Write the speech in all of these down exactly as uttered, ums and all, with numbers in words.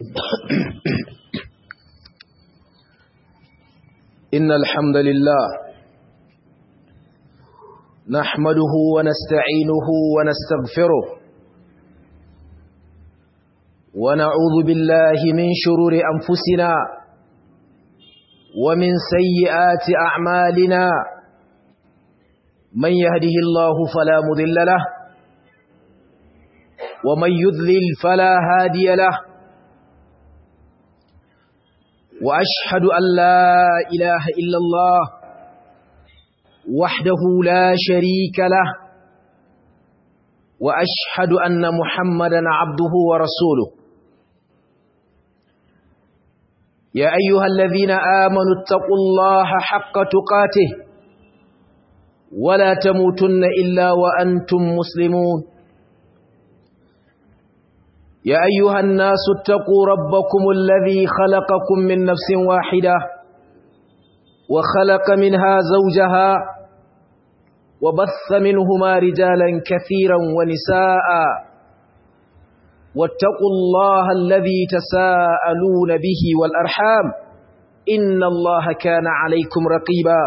إن الحمد لله نحمده ونستعينه ونستغفره ونعوذ بالله من شرور أنفسنا ومن سيئات أعمالنا من يهده الله فلا مضل له ومن يضلل فلا هادي له وأشهد أن لا إله إلا الله وحده لا شريك له وأشهد أن محمدًا عبده ورسوله يا أيها الذين آمنوا اتقوا الله حق تقاته ولا تموتن إلا وأنتم مسلمون يا أيها الناس اتقوا ربكم الذي خلقكم من نفس واحدة وخلق منها زوجها وبث منهما رجالا كثيرا ونساء واتقوا الله الذي تساءلون به والأرحام إن الله كان عليكم رقيبا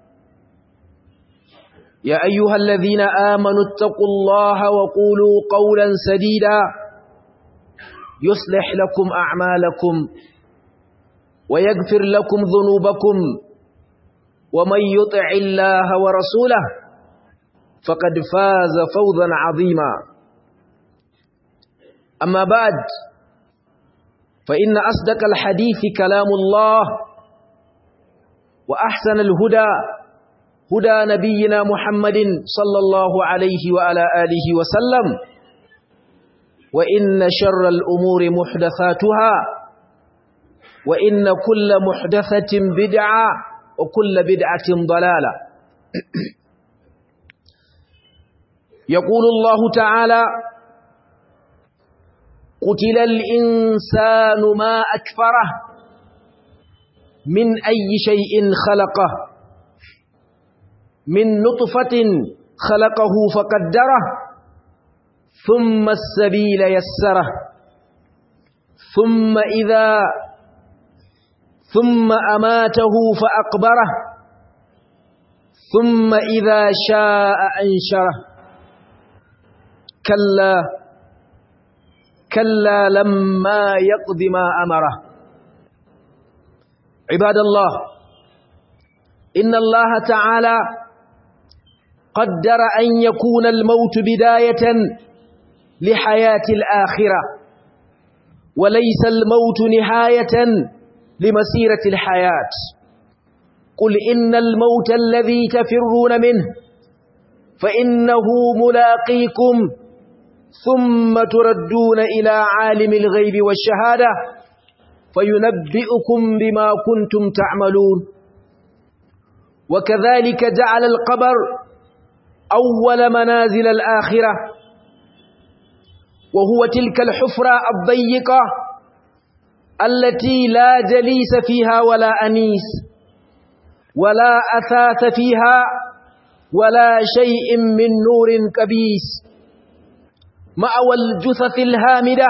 يا أيها الذين آمنوا اتقوا الله وقولوا قولا سديدا يصلح لكم أعمالكم ويغفر لكم ذنوبكم ومن يطع الله ورسوله فقد فاز فوزا عظيما أما بعد فإن أصدق الحديث كلام الله وأحسن الهدى هدى نبينا محمد صلى الله عليه وعلى آله وسلم وإن شر الأمور محدثاتها وإن كل محدثة بدعة وكل بدعة ضلالة يقول الله تعالى قتل الإنسان ما أكفره من أي شيء خلقه من نطفة خلقه فقدره ثم السبيل يسره ثم إذا ثم أماته فأقبره ثم إذا شاء أنشره كلا كلا لما يقض ما أمره عباد الله إن الله تعالى قدر أن يكون الموت بداية لحياة الآخرة وليس الموت نهاية لمسيرة الحياة قل إن الموت الذي تفرون منه فإنه ملاقيكم ثم تردون إلى عالم الغيب والشهادة فينبئكم بما كنتم تعملون وكذلك جعل القبر أول منازل الآخرة وهو تلك الحفرة الضيقة التي لا جليس فيها ولا أنيس ولا أثاث فيها ولا شيء من نور كبيس مأوى الجثث الهامدة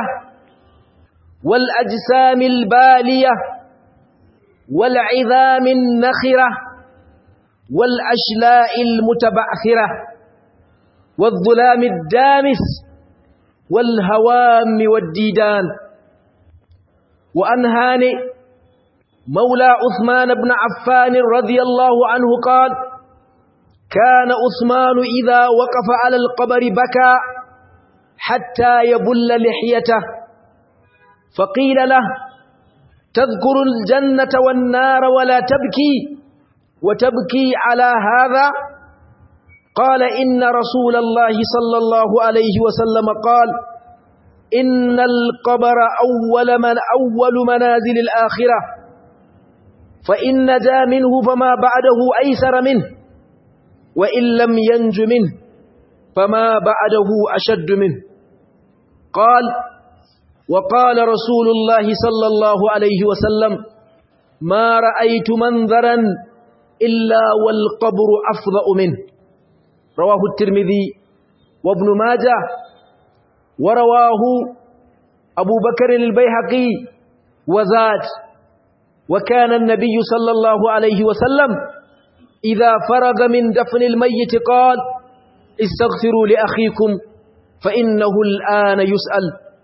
والأجسام البالية والعظام النخرة والأشلاء المتبعثرة والظلام الدامس والهوام والديدان وعن هانئ مولى عثمان بن عفان رضي الله عنه قال كان عثمان إذا وقف على القبر بكى حتى يبل لحيته فقيل له تذكر الجنة والنار ولا تبكي وتبكي على هذا قال إن رسول الله صلى الله عليه وسلم قال إن القبر أول من أول منازل الآخرة فإن نجا منه فما بعده أيسر منه وإن لم ينج منه فما بعده أشد منه قال وقال رسول الله صلى الله عليه وسلم ما رأيت منظرا إلا والقبر أفضأ منه رواه الترمذي وابن ماجه ورواه أبو بكر البيهقي وزاد. وكان النبي صلى الله عليه وسلم إذا فرغ من دفن الميت قال: استغفروا لأخيكم فإنه الآن يسأل.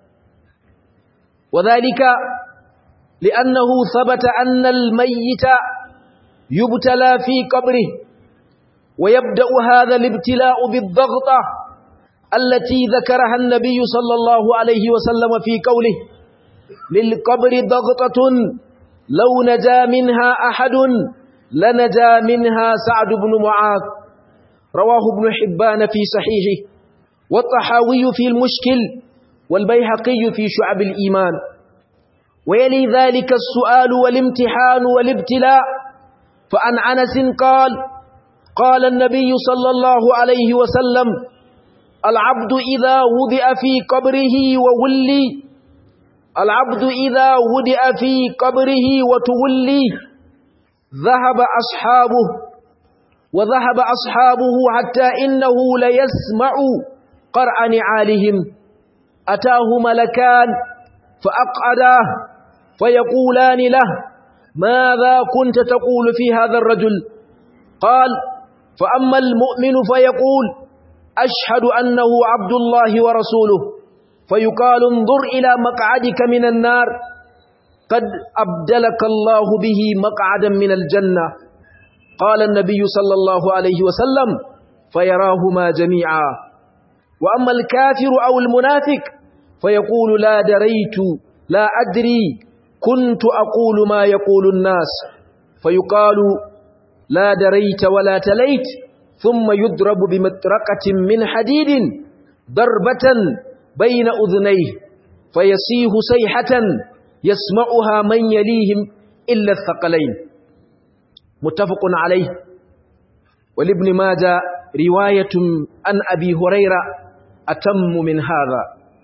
وذلك لأنه ثبت أن الميت يبتلى في قبره، ويبدأ هذا الابتلاء بالضغطة التي ذكرها النبي صلى الله عليه وسلم في قوله: للقبر ضغطة لو نجا منها أحد لنجا منها سعد بن معاذ. رواه ابن حبان في صحيحه، والطحاوي في المشكل، والبيهقي في شعب الإيمان. ويلي ذلك السؤال والامتحان والابتلاء. فعن أنس قال: قال النبي صلى الله عليه وسلم: العبد إذا وضع في قبره وولي العبد إذا وضع في قبره وتولي ذهب أصحابه وذهب أصحابه حتى إنه ليسمع قرع نعالهم. أتاه ملكان فأقعداه فيقولان له: ماذا كنت تقول في هذا الرجل؟ قال: فأما المؤمن فيقول: أشهد أنه عبد الله ورسوله، فيقال: انظر إلى مقعدك من النار، قد أبدلك الله به مقعدا من الجنة. قال النبي صلى الله عليه وسلم: فيراهما جميعا. وأما الكافر أو المنافق فيقول: لا دريت لا أدري كنت أقول ما يقول الناس، فيقال: لا دريت ولا تليت، ثم يضرب بمطرقة من حديد ضربة بين أذنيه فيصيح صيحة يسمعها من يليهم إلا الثقلين. متفق عليه. ولابن ماجه رواية عن أبي هريرة أتم من هذا.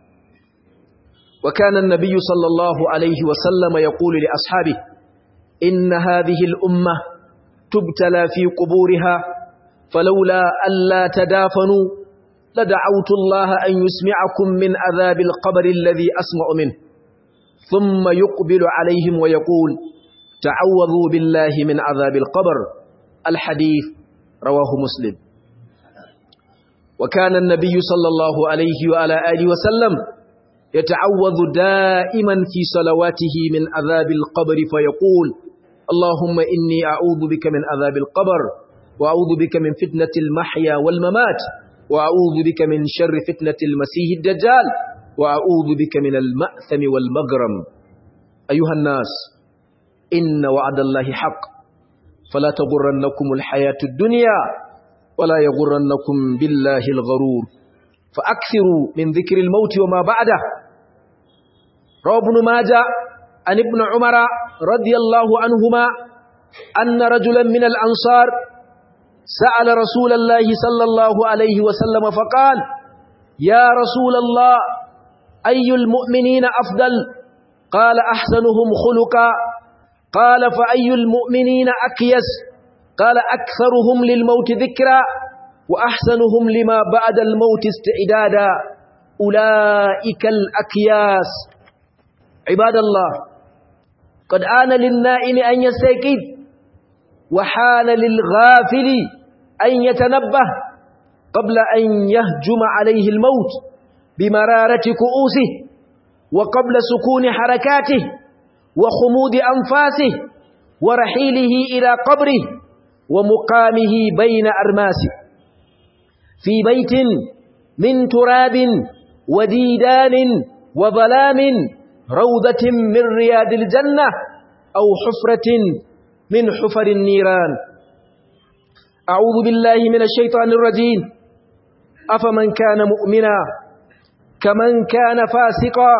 وكان النبي صلى الله عليه وسلم يقول لأصحابه: إن هذه الأمة تبتلى في قبورها، فلولا ألا تدافنوا لدعوت الله أن يسمعكم من عذاب القبر الذي أسمع منه. ثم يقبل عليهم ويقول: تعوذوا بالله من عذاب القبر. الحديث رواه مسلم. وكان النبي صلى الله عليه وعلى آله وسلم يتعوذ دائما في صلواته من عذاب القبر فيقول: اللهم إني أعوذ بك من عذاب القبر، وأعوذ بك من فتنة المحيا والممات، وأعوذ بك من شر فتنة المسيح الدجال، وأعوذ بك من المأثم والمغرم. أيها الناس، إن وعد الله حق، فلا تغرنكم الحياة الدنيا ولا يغرنكم بالله الغرور، فأكثروا من ذكر الموت وما بعده. روى ابن ماجه عن ابن عمر رضي الله عنهما أن رجلا من الأنصار سأل رسول الله صلى الله عليه وسلم فقال: يا رسول الله، أي المؤمنين أفضل؟ قال: أحسنهم خلقا. قال: فأي المؤمنين أكيس؟ قال: أكثرهم للموت ذكرا، وأحسنهم لما بعد الموت استعدادا، أولئك الأكياس. عباد الله، قد آن للنائم أن يستيقظ، وحان للغافل أن يتنبه قبل أن يهجم عليه الموت بمرارة كؤوسه، وقبل سكون حركاته وخمود أنفاسه، ورحيله إلى قبره ومقامه بين أرماسه في بيت من تراب وديدان وظلام، روضة من رياض الجنة أو حفرة من حفر النيران. أعوذ بالله من الشيطان الرجيم. أفمن كان مؤمنا كمن كان فاسقا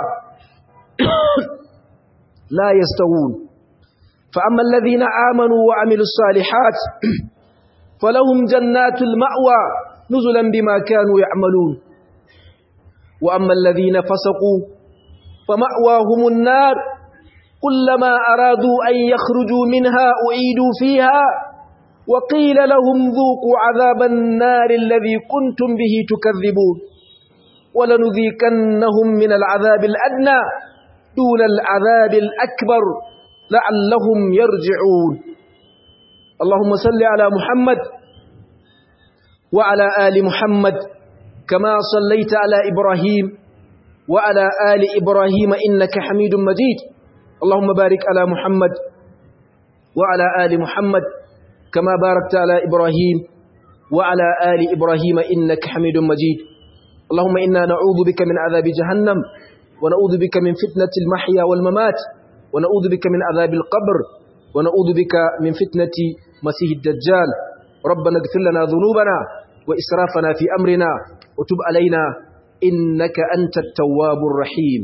لا يستوون. فأما الذين آمنوا وعملوا الصالحات فلهم جنات المأوى نزلا بما كانوا يعملون. وأما الذين فسقوا فمأواهم النار كلما أرادوا أن يخرجوا منها أعيدوا فيها وقيل لهم ذوقوا عذاب النار الذي كنتم به تكذبون ولنذيقنهم من العذاب الأدنى دون العذاب الأكبر لعلهم يرجعون. اللهم صل على محمد وعلى آل محمد كما صليت على إبراهيم وعلى آل إبراهيم إنك حميد مجيد. اللهم بارك على محمد وعلى آل محمد كما باركت على إبراهيم وعلى آل إبراهيم إنك حميد مجيد. اللهم إنا نعوذ بك من عذاب جهنم ونعوذ بك من فتنة المحيا والممات ونعوذ بك من عذاب القبر ونعوذ بك من فتنة مسيح الدجال. ربنا اغفر لنا ذنوبنا وإسرافنا في أمرنا وتب علينا إنك أنت التواب الرحيم.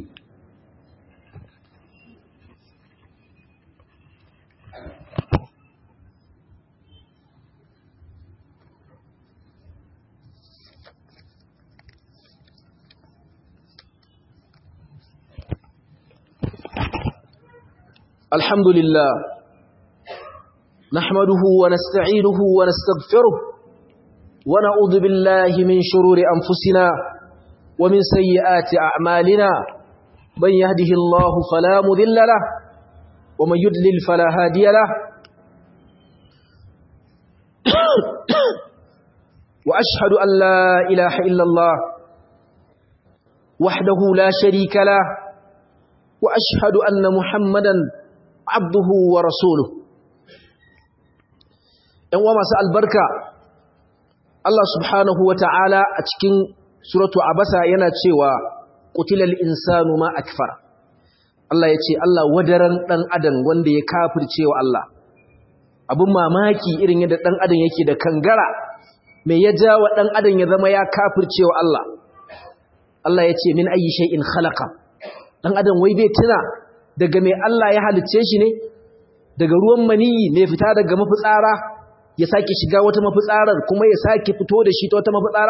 الحمد لله نحمده ونستعينه ونستغفره ونعوذ بالله من شرور أنفسنا ومن سيئات أعمالنا. من يهده الله فلا مضل له ومن يضلل فلا هادي له. وأشهد أن لا إله إلا الله وحده لا شريك له وأشهد أن محمدا عبده ورسوله. ‘yan uwa masu albarka, Allah subhanahu wa ta'ala a cikin suratu Abasa yana cewa ƙutilal insanu ma akfar. Allah ya ce, Allah wadaran ɗan adam wanda ya kafircewa Allah. Abin mamaki irin yadda ɗan adam yake da kangara, mai ya ja wa ɗan adam ya zama ya kafircewa Allah. Allah ya ce, min ayi shay'in khalaqa. Ɗan adam wai bai tuna daga mai Allah ya halicce shi ne, daga ruwan maniyi mai fita daga mafitsara, ya sake shiga wata mafitsarar kuma ya sake fito da shi ta wata mafitsara.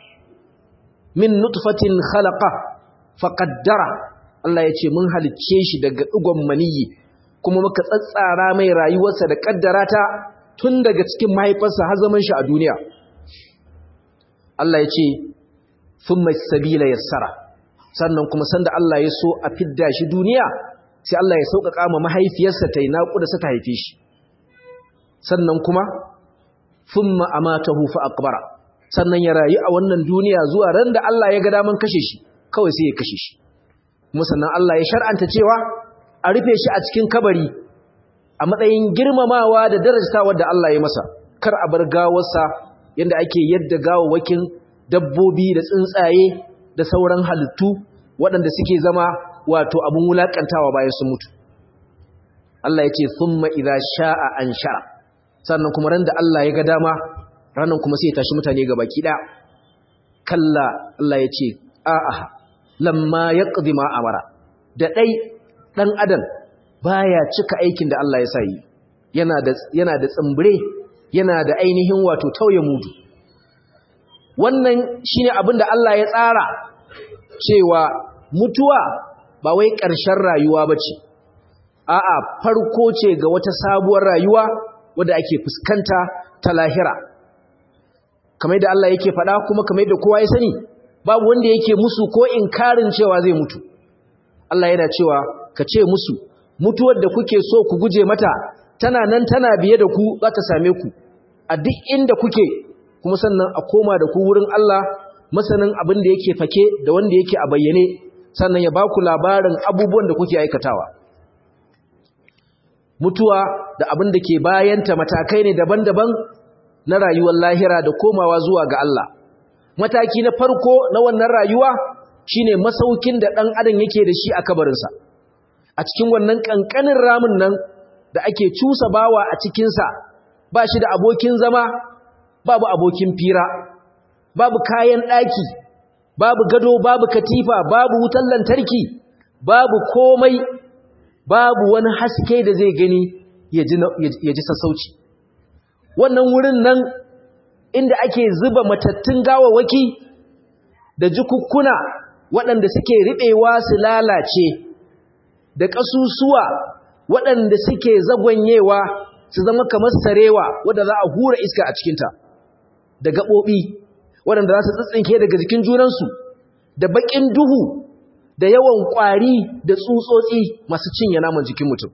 Min nutfatin khalaqa faqaddara. Allah ya ce mun halicce shi daga digon maniyi kuma muka tsatsara mai rayuwarsa da kaddara ta tun daga cikin mahaifarsa har zaman shi a duniya. Allah ya ce thumma sabila yassara. Sannan kuma sanda Allah ya so a fidda shi duniya sai Allah ya sauƙaƙa ma mahaifiyarsa ta yi naƙuda sa ta haife shi. Sannan kuma thumma amatahu fa aqbara. Sannan ya rayu a wannan duniya zuwa ran da Allah ya ga daman kashe shi kawai sai ya kashe shi. Kuma sannan Allah ya shar'anta cewa a rufe shi a cikin kabari a matsayin girmamawa da darajtawa da Allah ya masa. Kar a bar gawarsa yanda ake yadda gawawwakin dabbobi da tsuntsaye da sauran halittu waɗanda suke zama wato abun wulakantawa bayan sun mutu. Allah ya ce thumma idza sha'a anshara. Sannan kuma ran da Allah ya ga dama ranan kuma sai ya tashi mutane ga baki ɗaya. Kalla Allah ya ce a'a lamma yaqdi ma amara. Da dai dan adam baya cika aikin da Allah ya sa yi. Yana da yana da tsumbure, yana da ainihin wato tauye mudu. Wannan shine abin da Allah ya tsara cewa mutuwa ba wai ƙarshen rayuwa bace. A'a farko ce ga wata sabuwar rayuwa wadda ake fuskanta ta lahira. Kamar da Allah yake faɗa kuma kamar da kowa ya sani babu wanda yake musu ko inkarin cewa zai mutu. Allah yana cewa ka ce musu mutuwar da kuke so ku guje mata tana nan tana biye da ku za ta same ku a duk inda kuke, kuma sannan a koma da ku wurin Allah masanin abin da yake fake da wanda yake a bayyane, sannan ya ba ku labarin abubuwan da kuke aikatawa. Mutuwa da abin da ke bayanta matakai ne daban-daban na rayuwar lahira da komawa zuwa ga Allah. Mataki na farko na wannan rayuwa shine masaukin da ɗan adam yake da shi a kabarinsa. A cikin wannan ƙanƙanin ramin nan da ake cusa bawa a cikinsa, ba shi da abokin zama, babu abokin fira, babu kayan ɗaki, babu gado, babu katifa, babu wutar lantarki, babu komai, babu wani haske da zai gani ya ji sassauci. Wannan wurin nan inda ake zuba matattun gawawwaki da jikukkuna waɗanda suke riɓewa su lalace, da ƙasusuwa waɗanda suke zagwanyewa su zama kamar sarewa wadda za a hura iska a cikinta, da gaɓoɓi waɗanda za su tsitsinke daga jikin junansu, da baƙin duhu da yawan ƙwari da tsutsotsi masu cinye naman jikin mutum.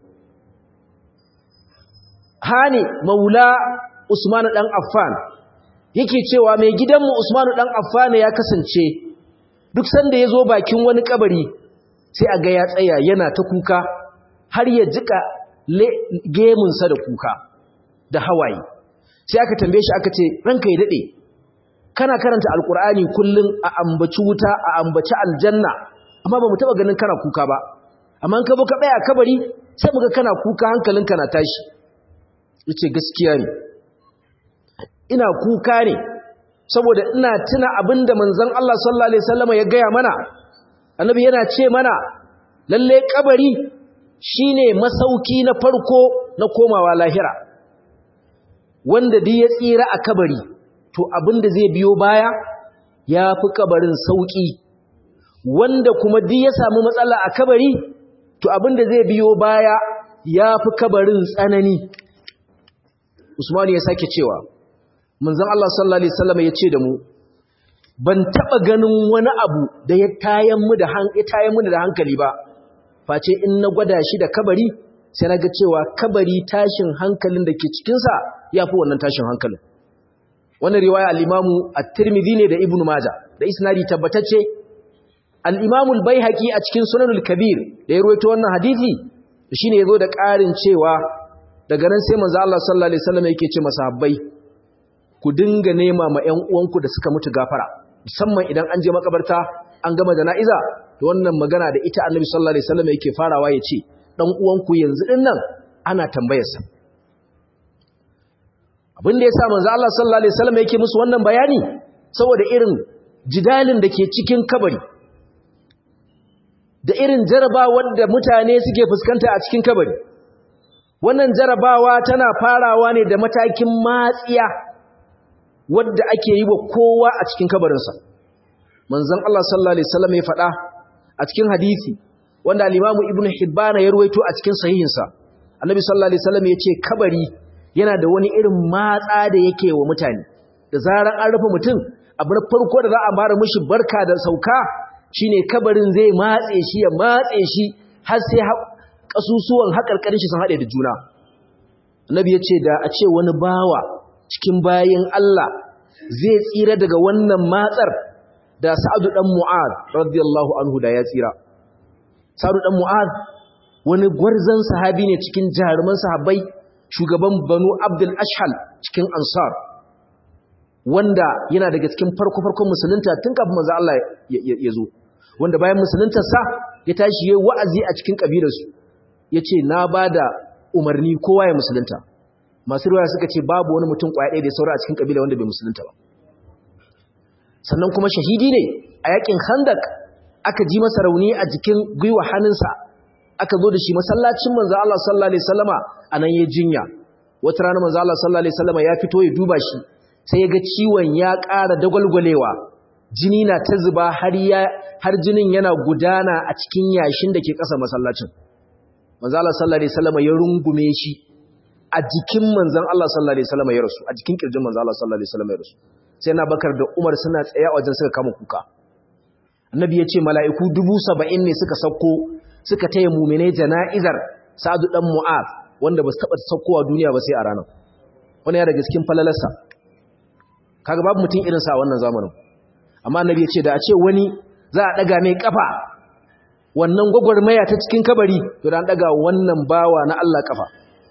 Hani maula Usman dan Affan yake cewa mai gidanmu Usman dan Affan ya kasance duk sanda ya zo bakin wani kabari sai a ga ya tsaya yana ta kuka har ya jika gemunsa da kuka da hawaye. Sai aka tambaye shi aka ce ranka ya dade kana karanta alkur'ani kullun a ambaci wuta a ambaci aljanna amma ba mu taba ganin kana kuka ba, amma in ka zo ka tsaya a kabari sai muga kana kuka hankalinka na tashi. Yace gaskiya ne ina kuka ne saboda ina tuna abinda manzon Allah sallallahu alaihi wasallam ya gaya mana. Annabi yana ce mana lalle kabari shine masauki na farko na komawa lahira, wanda duk ya tsira a kabari to abinda zai biyo baya yafi kabarin sauki, wanda kuma duk ya samu matsala a kabari to abinda zai biyo baya yafi kabarin tsanani. Usman ya sake cewa manzon Allah sallallahu alaihi wasallam ya ce da mu ban taba ganin wani abu da ya tayan mu da hankali tayan mu da hankali ba face in na gwada shi da kabari sai naga cewa kabari tashin hankalin da ke cikin sa yafi wannan tashin hankalin. Wannan riwaya al-Imam at-Tirmidhi ne da Ibn Majah da isnadi tabbatacce. Al-Imam al-Baihaqi a cikin Sunanul Kabir da ya rawaito wannan hadisi shine yazo da ƙarin cewa daga nan sai manzo Allah sallallahu alaihi wasallam yake ce masahabbai ku dinga nema ma ƴan uwanku da suka mutu gafara, musamman idan an je makabarta an gama jana'iza. To wannan magana da ita Annabi sallallahu alaihi wasallam yake farawa yace dan uwanku yanzu din nan ana tambayarsa. Abin da yasa manzo Allah sallallahu alaihi wasallam yake musu wannan bayani saboda irin jidalin da ke cikin kabari da irin jarabawar da mutane suke fuskanta a cikin kabari. Wannan jarabawa tana farawa ne da matakin matsiya wadda ake yi wa kowa a cikin kabarinsa. Manzon Allah sallallahu alaihi wasallam ya faɗa a cikin hadisi wanda al-Imam Ibn Hibban ya ruwaito a cikin sahihinsa. Annabi sallallahu alaihi wasallam ya ce kabari yana da wani irin matsa da yake wa mutane. Da zaran an rufe mutum, abu na farko da za a fara mishi barka da sauka shine kabarin zai matse shi ya matse shi har sai kasusuwan haƙarƙarin shi sun haɗe da juna. Annabi ya ce da a ce wani bawa cikin bayin Allah zai tsira daga wannan matsar da Sa'ad dan Mu'adh radiyallahu anhu da ya tsira. Sa'ad dan Mu'adh wani gwarzon sahabi ne cikin jaruman sahabbai, shugaban Banu Abdul Ashhal cikin Ansar, wanda yana daga cikin farko-farkon musulunta tun kafin manzo Allah ya zo, wanda bayan musuluntarsa ya tashi yayin wa'azi a cikin kabilarsu yace na bada umarni kowa ya musulunta. Masu ruwaya suka ce babu wani mutum kwaya ɗaya da saura a cikin kabila wanda bai musulunta ba. Sannan kuma shahidi ne a yakin Khandaq, aka ji masa rauni a jikin gwiwa hannunsa, aka zo da shi masallacin manzo Allah sallallahu alaihi wasallama anan ya jinya. Wata rana manzo Allah sallallahu alaihi wasallama ya fito ya duba shi sai ya ga ciwon ya ƙara dagwalgwalewa, jini na ta zuba har ya har jinin yana gudana a cikin yashin da ke ƙasa masallacin. Manzo Allah sallallahu alaihi wasallama ya rungume shi a jikin manzon Allah sallallahu alaihi wasallama ya rasu, a jikin kirjin manzo Allah sallallahu alaihi wasallama ya rasu. Sai na Bakar da Umar suna tsaye a wajen suka kama kuka. Annabi ya ce mala'iku dubu saba'in ne suka sauko suka taya mu'minai jana'izar Sa'ad dan Mu'adh wanda ba su taba saukowa duniya ba sai a ranar. Wani ya daga cikin falalarsa. Kaga babu mutum irin sa a wannan zamanin. Amma Annabi ya ce da a ce wani za a daga mai kafa wannan gwagwarmaya ta cikin kabari to da an daga wannan bawa na Allah kafa.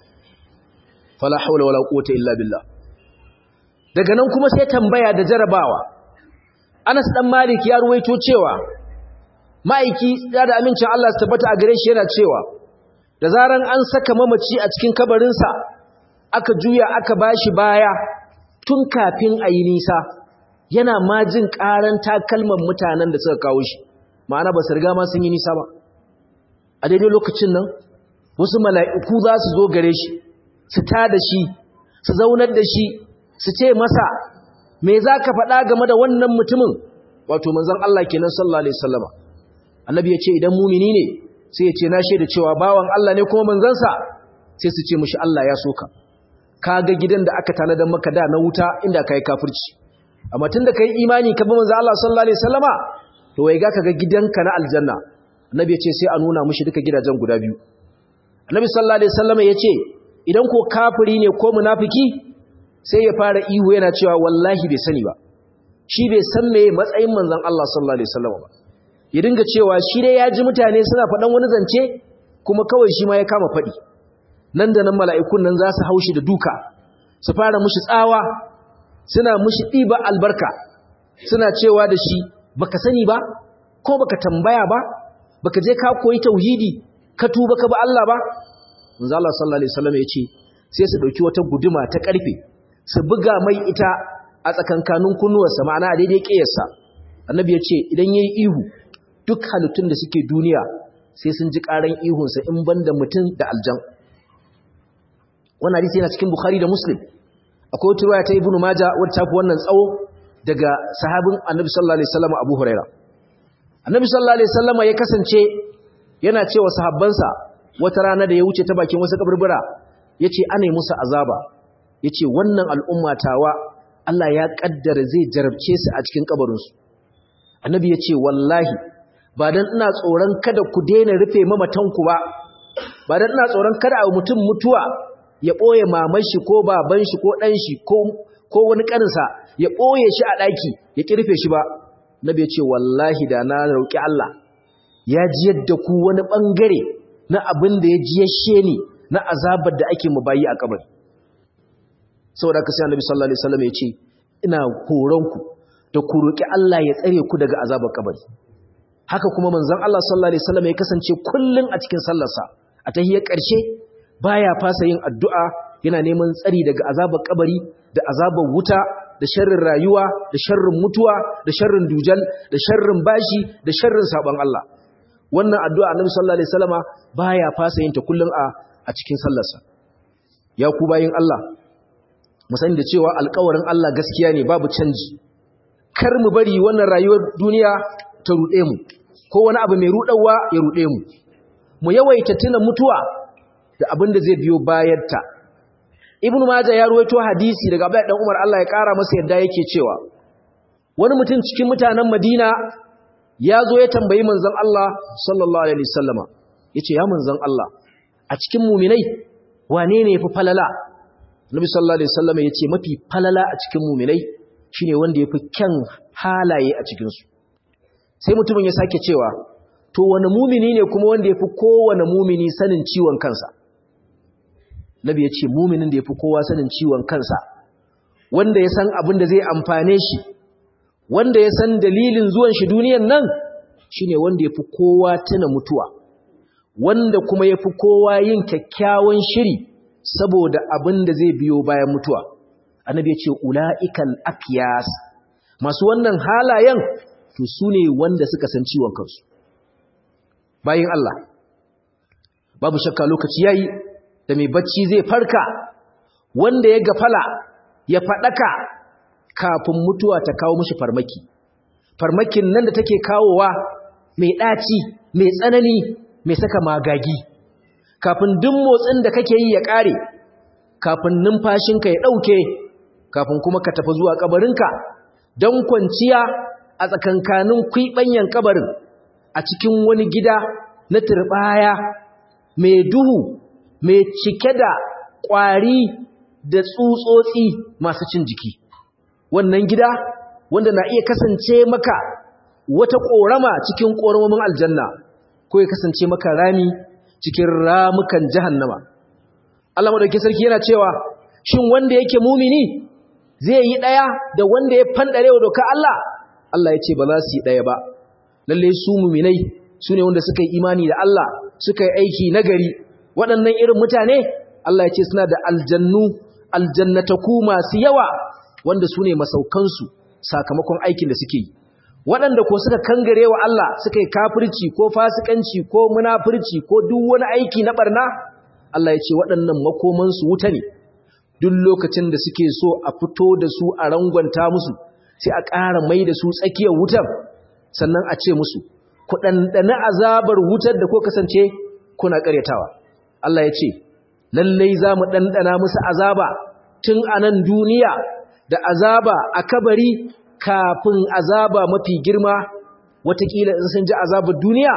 Fala hawla wala quwwata illa billah. Daga nan kuma sai tambaya da jarabawa. Anas dan Malik ya ruwaito cewa ma'aiki da amincin Allah su tabbata a gare shi yana cewa da zaran an saka mamaci a cikin kabarinsa aka juya aka bashi baya tun kafin a yi nisa yana ma jin karan takalman mutanen da suka kawo shi, ma'ana ba su riga ma sun yi nisa ba. A daidai lokacin nan wasu mala'iku za su zo gare shi su tada shi su zaunar da shi su ce masa me za ka faɗa game da wannan mutumin, wato manzon Allah kenan sallallahu alaihi wasallama. Annabi ya ce idan mumini ne sai ya ce na shaida cewa bawan Allah ne kuma manzansa, sai su ce mishi Allah ya soka, ka ga gidan da aka tanadar maka da na wuta inda kai kafirci, amma tunda kai imani ka bi manzon Allah sallallahu alaihi wasallama to wai ga ka ga gidanka na aljanna annabi ya ce sai a nuna mushi duka gidajen guda biyu. Annabi sallallahu alaihi wasallam ya ce idan ko kafiri ne ko munafiki sai ya fara ihu yana cewa wallahi bai sani ba, shi bai san me matsayin manzon Allah sallallahu alaihi wasallam ba, ya dinga cewa shi dai ya ji mutane suna faɗan wani zance kuma kawai shi ma ya kama faɗi. Nan da nan mala'ikun nan za su haushi da duka, su fara mushi tsawa, suna mushi ɗiba albarka, suna cewa da shi baka sani ba ko baka tambaya ba, baka je ka koyi tauhidi ka tuba ka ba Allah ba. Manzo Allah sallallahu alaihi wasallam ya ce sai su dauki wata guduma ta karfe su buga mai ita a tsakankanin kunnuwarsa, ma'ana a daidai kiyarsa. Annabi ya ce idan yayi ihu duk halittun da suke duniya sai sun ji karan ihunsa in banda mutum da aljan. Wannan hadisi yana cikin Bukhari da Muslim. Akwai wata riwaya ta Ibn Majah wacce ta fi wannan tsawo daga sahabin Annabi sallallahu alaihi wasallam Abu Huraira. Annabi sallallahu alaihi wasallam ya kasance yana cewa sahabbansa wata rana da ya wuce ta bakin wasu kaburbura yace ana yi musu azaba, yace wannan al'umma tawa Allah ya kaddara zai jarabce su a cikin kabarinsu. Annabi yace wallahi ba dan ina tsoron kada ku daina rufe mamatanku ba, ba dan ina tsoron kada a mutum mutuwa ya boye maman shi ko baban shi ko dan shi ko ko wani kaninsa ya boye shi a daki ya kirfe shi ba. Annabi yace wallahi da na roki Allah ya ji yadda ku wani bangare na abin da ya ji yashe ni na azabar da ake mubayi a kabari. Saboda haka sai Annabi sallallahu alaihi wasallam ya ce ina horon ku da ku roki Allah ya tsare ku daga azabar kabari. Haka kuma manzon Allah sallallahu alaihi wasallam ya kasance kullun a cikin sallarsa a tahiyyar ƙarshe baya fasa yin addu'a yana neman tsari daga azabar kabari da azabar wuta da sharrin rayuwa da sharrin mutuwa da sharrin dujal da sharrin bashi da sharrin sabon Allah. Wannan addu'a Annabi sallallahu alaihi wasallama baya fasa yin ta kullun a a cikin sallarsa. Ya ku bayin Allah mu sani da cewa alƙawarin Allah gaskiya ne, babu canji. Kar mu bari wannan rayuwar duniya ta rude mu ko wani abu mai rudawa ya rude mu. Mu yawaita tuna mutuwa da abin da zai biyo bayanta. Ibn Majah ya ruwaito hadisi daga Abdullah dan Umar Allah ya kara masa yadda yake cewa wani mutum cikin mutanen Madina ya zo ya tambayi manzon Allah sallallahu alaihi wasallama yace ya manzon Allah a cikin mu'minai wane ne yafi falala? Nabi sallallahu alaihi wasallama yace mafi falala a cikin mu'minai shine wanda yafi kyan halaye a cikin su. Sai mutumin ya sake cewa to wani mu'mini ne kuma wanda yafi kowane mu'mini sanin ciwon kansa? Nabi yace mu'minin da yafi kowa sanin ciwon kansa, wanda ya san abin da zai amfane shi, wanda ya san dalilin zuwan shi duniyan nan shine wanda yafi kowa tuna mutuwa, wanda kuma yafi kowa yin kyakkyawan shiri saboda abin da zai biyo bayan mutuwa. Annabi yace ulaikal aqyas, masu wannan halayen to sune wanda suka san ciwon kansu. Bayin Allah, babu shakka lokaci yayi da mai bacci zai farka, wanda ya gafala ya fadaka kafin mutuwa ta kawo mishi farmaki. Farmakin nan da take kawowa mai daci, mai tsanani, mai saka magagi. Kafin duk motsin da kake yi ya kare, kafin numfashinka ya dauke, kafin kuma ka tafi zuwa kabarinka don kwanciya a tsakankanin kwibanyan kabarin a cikin wani gida na turbaya mai duhu, mai cike da ƙwari da tsutsotsi masu cin jiki. Wannan gida wanda na iya kasance maka wata ƙorama cikin ƙoramomin aljanna ko ya kasance maka rami cikin ramukan jahannama. Allah madaukakin sarki yana cewa shin wanda yake mumini zai yi ɗaya da wanda ya fandare wa doka Allah? Allah ya ce ba za su yi ɗaya ba. Lalle su muminai su ne wanda suka yi imani da Allah, suka yi aiki nagari. Waɗannan irin mutane Allah ya ce suna da aljannu, aljannataku masu yawa wanda su ne masaukansu sakamakon aikin da suke yi. Waɗanda ko suka kangare wa Allah suka yi kafirci ko fasikanci ko munafirci ko duk wani aiki na barna, Allah ya ce waɗannan makomansu wuta ne. Duk lokacin da suke so a fito da su a rangwanta musu sai a ƙara mai da su tsakiyar wutar, sannan a ce musu ku ɗanɗana azabar wutar da ko kasance kuna ƙaryatawa. Allah ya ce lallai za mu ɗanɗana musu azaba tun a nan duniya da azaba a kabari kafin azaba mafi girma. Wataƙila in sun ji azabar duniya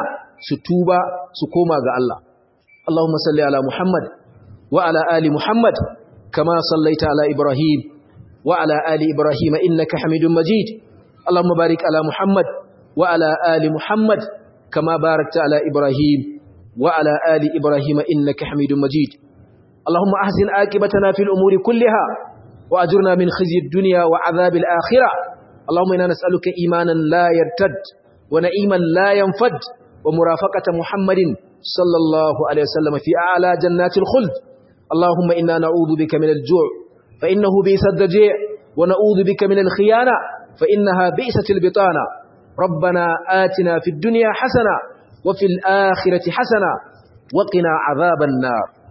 su tuba su koma ga Allah Allahumma salli ala Muhammad wa ala ali Muhammad kama sallaita ala Ibrahim wa ala ali Ibrahim innaka Hamidum Majid Allahumma barik ala Muhammad wa ala ali Muhammad kama barakta ala Ibrahim wa ala ali Ibrahim innaka Hamidum Majid Allahumma ahsin aqibatana fil umuri kulliha wa ajurna min khizyi ad-dunya wa adhabil akhirah Allahumma inna nas'aluka imanan la yartad wa na'iman la yanfad ومرافقة محمد صلى الله عليه وسلم في أعلى جنات الخلد اللهم إنا نعوذ بك من الجوع فإنه بئس الضجيع ونعوذ بك من الخيانة فإنها بئست البطانة ربنا آتنا في الدنيا حسنة وفي الآخرة حسنة وقنا عذاب النار